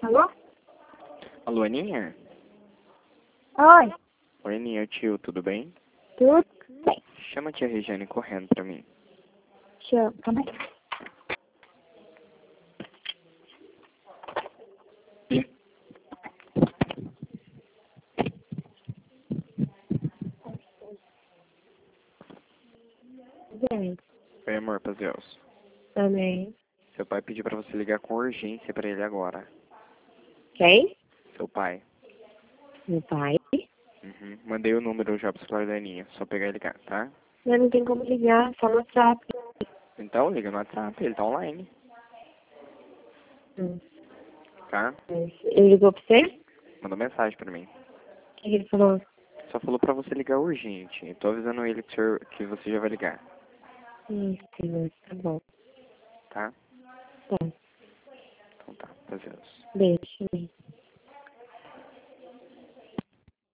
Alô? Alô, Aninha? Oi, Oi, Aninha, tio, tudo bem? tudo bem? Chama a tia Regiane correndo pra mim. Calma aí. Bem, Oi, amor, paz Deus. também. Seu pai pediu pra você ligar com urgência pra ele agora. Quem? Seu pai. Meu pai. Uhum. Mandei o número já pro celular da Aninha. Só pegar e ligar, tá? Mas não tem como ligar, só no WhatsApp. Então, liga no WhatsApp, ele tá online, Hum. tá? Ele ligou pra você? Mandou mensagem pra mim. O que ele falou? Só falou pra você ligar urgente. Eu tô avisando ele que você já vai ligar, Senhor, tá bom. tá? Tá, Então tá, paz Deus. beijo.